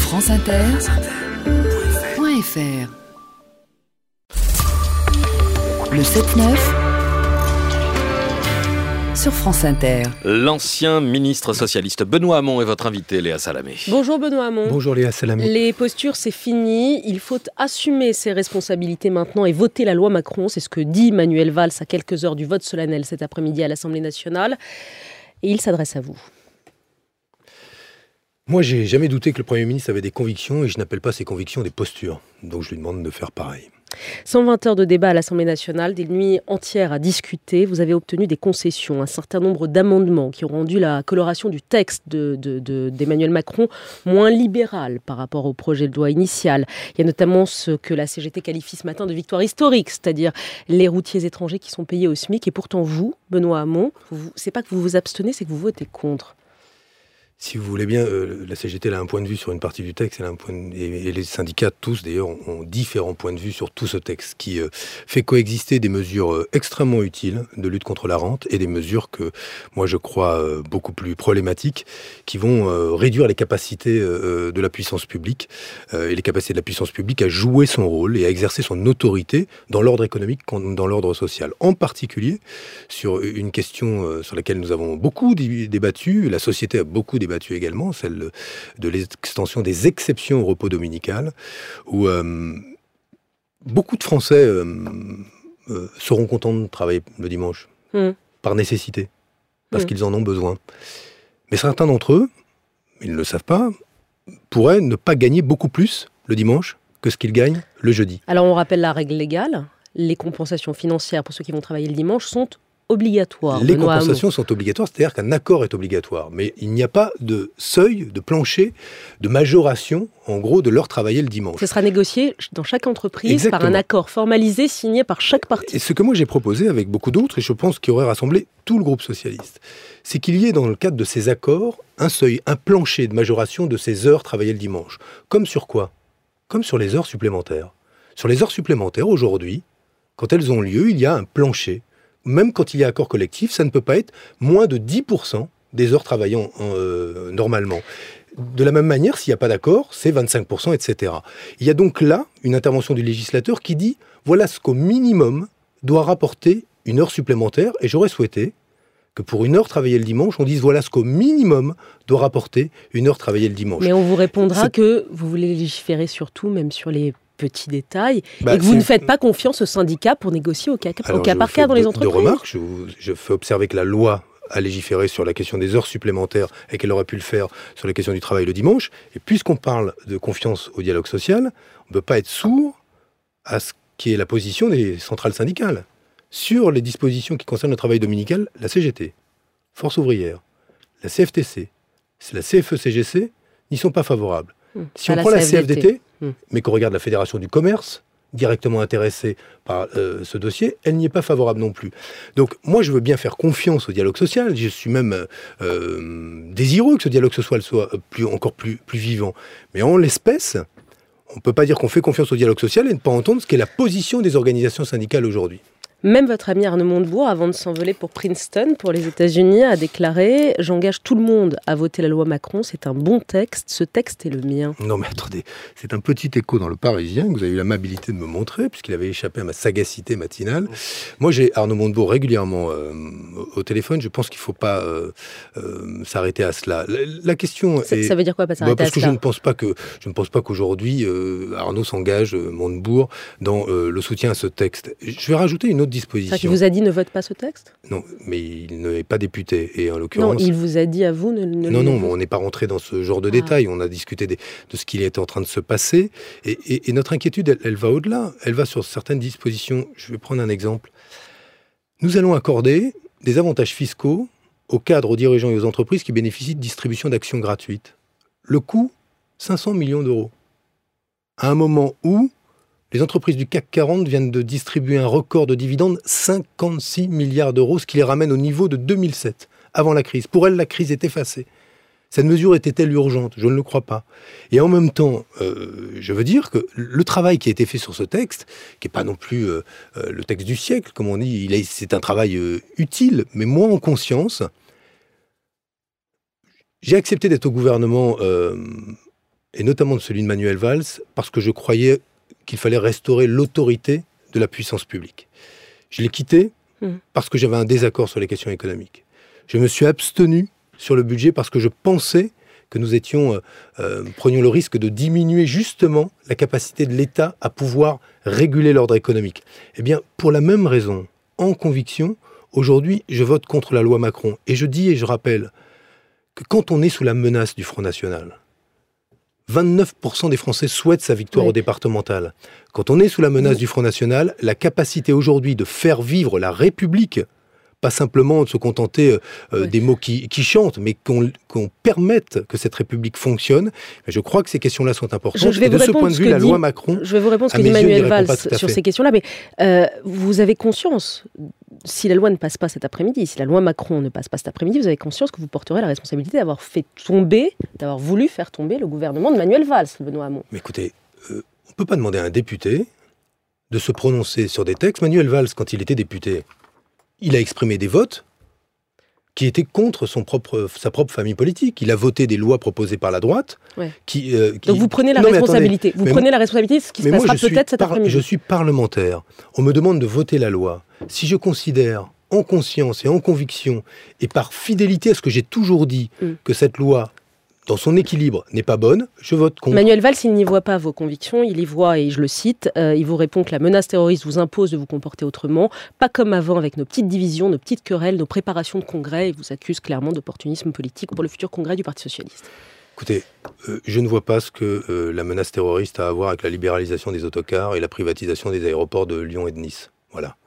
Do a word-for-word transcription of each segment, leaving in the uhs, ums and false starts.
franceinter point f r. Le sept neuf sur France Inter. L'ancien ministre socialiste Benoît Hamon est votre invité, Léa Salamé. Bonjour Benoît Hamon. Bonjour Léa Salamé. Les postures, c'est fini. Il faut assumer ses responsabilités maintenant et voter la loi Macron. C'est ce que dit Manuel Valls à quelques heures du vote solennel cet après-midi à l'Assemblée nationale. Et il s'adresse à vous. Moi, j'ai jamais douté que le Premier ministre avait des convictions et je n'appelle pas ces convictions des postures. Donc je lui demande de faire pareil. cent vingt heures de débat à l'Assemblée nationale, des nuits entières à discuter. Vous avez obtenu des concessions, un certain nombre d'amendements qui ont rendu la coloration du texte de, de, de, d'Emmanuel Macron moins libérale par rapport au projet de loi initial. Il y a notamment ce que la C G T qualifie ce matin de victoire historique, c'est-à-dire les routiers étrangers qui sont payés au SMIC. Et pourtant, vous, Benoît Hamon, vous, c'est pas que vous vous abstenez, c'est que vous votez contre. Si vous voulez bien, euh, la C G T elle a un point de vue sur une partie du texte, elle a un point de... et, et les syndicats tous d'ailleurs ont, ont différents points de vue sur tout ce texte qui euh, fait coexister des mesures euh, extrêmement utiles de lutte contre la rente et des mesures que moi je crois euh, beaucoup plus problématiques qui vont euh, réduire les capacités euh, de la puissance publique euh, et les capacités de la puissance publique à jouer son rôle et à exercer son autorité dans l'ordre économique comme dans l'ordre social. En particulier sur une question euh, sur laquelle nous avons beaucoup débattu, la société a beaucoup débattu débattu également, celle de l'extension des exceptions au repos dominical, où euh, beaucoup de Français euh, euh, seront contents de travailler le dimanche, mmh. par nécessité, parce mmh. qu'ils en ont besoin. Mais certains d'entre eux, ils ne le savent pas, pourraient ne pas gagner beaucoup plus le dimanche que ce qu'ils gagnent le jeudi. Alors on rappelle la règle légale, les compensations financières pour ceux qui vont travailler le dimanche sont obligatoire. Les Benoît compensations Hamon. sont obligatoires, c'est-à-dire qu'un accord est obligatoire. Mais il n'y a pas de seuil, de plancher, de majoration, en gros, de l'heure travaillée le dimanche. Ce sera négocié dans chaque entreprise Exactement. par un accord formalisé signé par chaque partie. Et ce que moi j'ai proposé avec beaucoup d'autres, et je pense qu'il aurait rassemblé tout le groupe socialiste, c'est qu'il y ait dans le cadre de ces accords un seuil, un plancher de majoration de ces heures travaillées le dimanche. Comme sur quoi ? Comme sur les heures supplémentaires. Sur les heures supplémentaires, aujourd'hui, quand elles ont lieu, il y a un plancher. Même quand il y a accord collectif, ça ne peut pas être moins de dix pour cent des heures travaillant euh, normalement. De la même manière, s'il n'y a pas d'accord, c'est vingt-cinq pour cent, et cetera. Il y a donc là une intervention du législateur qui dit « voilà ce qu'au minimum doit rapporter une heure supplémentaire » et j'aurais souhaité que pour une heure travaillée le dimanche, on dise « voilà ce qu'au minimum doit rapporter une heure travaillée le dimanche ». Mais on vous répondra c'est... que vous voulez légiférer surtout, même sur les petits détails, bah, et que vous c'est... ne faites pas confiance aux syndicats pour négocier au cas, au cas par cas dans de, les entreprises. De remarques, je, vous, je fais observer que la loi a légiféré sur la question des heures supplémentaires et qu'elle aurait pu le faire sur la question du travail le dimanche. Et puisqu'on parle de confiance au dialogue social, on ne peut pas être sourd à ce qui est la position des centrales syndicales. Sur les dispositions qui concernent le travail dominical, la C G T, Force ouvrière, la C F T C, la C F E C G C n'y sont pas favorables. Si on prend la C F D T, mmh. mais qu'on regarde la Fédération du commerce, directement intéressée par euh, ce dossier, elle n'y est pas favorable non plus. Donc moi, je veux bien faire confiance au dialogue social. Je suis même euh, désireux que ce dialogue social soit plus, encore plus, plus vivant. Mais en l'espèce, on ne peut pas dire qu'on fait confiance au dialogue social et ne pas entendre ce qu'est la position des organisations syndicales aujourd'hui. Même votre ami Arnaud Montebourg, avant de s'envoler pour Princeton, pour les États-Unis, a déclaré « J'engage tout le monde à voter la loi Macron, c'est un bon texte, ce texte est le mien ». Non mais attendez, c'est un petit écho dans le Parisien que vous avez eu l'amabilité de me montrer, puisqu'il avait échappé à ma sagacité matinale. Moi j'ai Arnaud Montebourg régulièrement euh, au téléphone, je pense qu'il ne faut pas euh, euh, s'arrêter à cela. La, la question ça, est... Ça veut dire quoi, pas s'arrêter bah, parce à que cela je ne pense pas que je ne pense pas qu'aujourd'hui euh, Arnaud s'engage, euh, Montebourg, dans euh, le soutien à ce texte. Je vais rajouter une autre disposition. Il vous a dit ne vote pas ce texte ? Non, mais il n'est pas député. Et en l'occurrence... Non, il vous a dit à vous... Ne, ne non, non, on n'est pas rentré dans ce genre de ah. détails. On a discuté des, de ce qui est en train de se passer. Et, et, et notre inquiétude, elle, elle va au-delà. Elle va sur certaines dispositions. Je vais prendre un exemple. Nous allons accorder des avantages fiscaux aux cadres, aux dirigeants et aux entreprises qui bénéficient de distribution d'actions gratuites. Le coût, cinq cents millions d'euros. À un moment où les entreprises du C A C quarante viennent de distribuer un record de dividendes, cinquante-six milliards d'euros, ce qui les ramène au niveau de deux mille sept, avant la crise. Pour elles, la crise est effacée. Cette mesure était-elle urgente ? Je ne le crois pas. Et en même temps, euh, je veux dire que le travail qui a été fait sur ce texte, qui n'est pas non plus euh, euh, le texte du siècle, comme on dit, il est, c'est un travail euh, utile, mais moi en conscience, j'ai accepté d'être au gouvernement... Euh, et notamment de celui de Manuel Valls, parce que je croyais qu'il fallait restaurer l'autorité de la puissance publique. Je l'ai quitté mmh. parce que j'avais un désaccord sur les questions économiques. Je me suis abstenu sur le budget parce que je pensais que nous étions, euh, euh, prenions le risque de diminuer justement la capacité de l'État à pouvoir réguler l'ordre économique. Eh bien, pour la même raison, en conviction, aujourd'hui, je vote contre la loi Macron. Et je dis et je rappelle que quand on est sous la menace du Front National, vingt-neuf pour cent des Français souhaitent sa victoire oui. au départemental. Quand on est sous la menace oui. du Front National, la capacité aujourd'hui de faire vivre la République, pas simplement de se contenter euh, oui. des mots qui, qui chantent, mais qu'on, qu'on permette que cette République fonctionne. Mais je crois que ces questions-là sont importantes. Je, je vais et de ce point de vue, la dit, loi Macron... Je vais vous répondre ce que dit Manuel Valls sur ces questions-là, mais euh, vous avez conscience, si la loi ne passe pas cet après-midi, si la loi Macron ne passe pas cet après-midi, vous avez conscience que vous porterez la responsabilité d'avoir fait tomber, d'avoir voulu faire tomber le gouvernement de Manuel Valls, Benoît Hamon. Mais écoutez, euh, on ne peut pas demander à un député de se prononcer sur des textes. Manuel Valls, quand il était député, il a exprimé des votes qui étaient contre son propre, sa propre famille politique. Il a voté des lois proposées par la droite. Ouais. Qui, euh, qui... Donc vous prenez la non, responsabilité. Attendez, vous prenez moi, la responsabilité de ce qui se passera peut-être cet par... après-midi. Je suis parlementaire. On me demande de voter la loi. Si je considère en conscience et en conviction et par fidélité à ce que j'ai toujours dit mm. que cette loi, dans son équilibre, n'est pas bonne, je vote contre. Manuel Valls, il n'y voit pas vos convictions, il y voit, et je le cite, euh, il vous répond que la menace terroriste vous impose de vous comporter autrement, pas comme avant avec nos petites divisions, nos petites querelles, nos préparations de congrès, et vous accuse clairement d'opportunisme politique pour le futur congrès du Parti socialiste. Écoutez, euh, je ne vois pas ce que euh, la menace terroriste a à voir avec la libéralisation des autocars et la privatisation des aéroports de Lyon et de Nice. Voilà.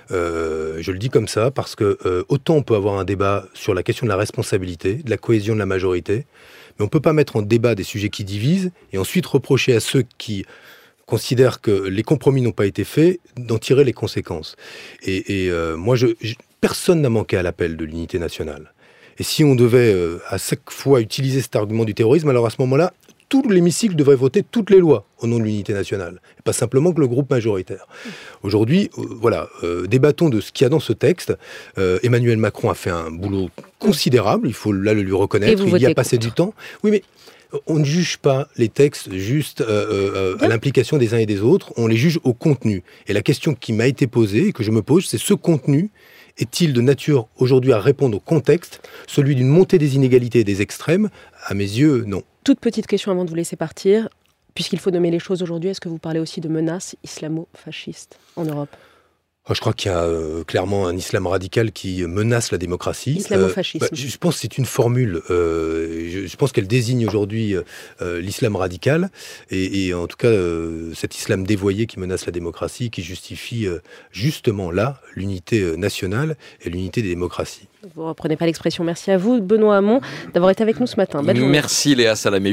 Euh, je le dis comme ça parce que euh, autant on peut avoir un débat sur la question de la responsabilité, de la cohésion de la majorité, mais on ne peut pas mettre en débat des sujets qui divisent et ensuite reprocher à ceux qui considèrent que les compromis n'ont pas été faits d'en tirer les conséquences. Et, et euh, moi, je, je, personne n'a manqué à l'appel de l'unité nationale. Et si on devait euh, à chaque fois utiliser cet argument du terrorisme, alors à ce moment-là, tout l'hémicycle devrait voter toutes les lois au nom de l'unité nationale, et pas simplement que le groupe majoritaire. Aujourd'hui, euh, voilà, euh, débattons de ce qu'il y a dans ce texte. Euh, Emmanuel Macron a fait un boulot considérable, il faut là le lui reconnaître, il y a passé contre. du temps. Oui, mais on ne juge pas les textes juste euh, euh, à l'implication des uns et des autres, on les juge au contenu. Et la question qui m'a été posée, et que je me pose, c'est ce contenu est-il de nature aujourd'hui à répondre au contexte, celui d'une montée des inégalités et des extrêmes? À mes yeux, non. Toute petite question avant de vous laisser partir. Puisqu'il faut nommer les choses aujourd'hui, est-ce que vous parlez aussi de menaces islamo-fascistes en Europe ? Oh, je crois qu'il y a euh, clairement un islam radical qui menace la démocratie. Islamo-fascisme. Euh, bah, je pense que c'est une formule. Euh, je, je pense qu'elle désigne aujourd'hui euh, l'islam radical. Et, et en tout cas, euh, cet islam dévoyé qui menace la démocratie, qui justifie euh, justement là l'unité nationale et l'unité des démocraties. Vous ne reprenez pas l'expression. Merci à vous, Benoît Hamon, d'avoir été avec nous ce matin. Belle journée. Merci Léa Salamé.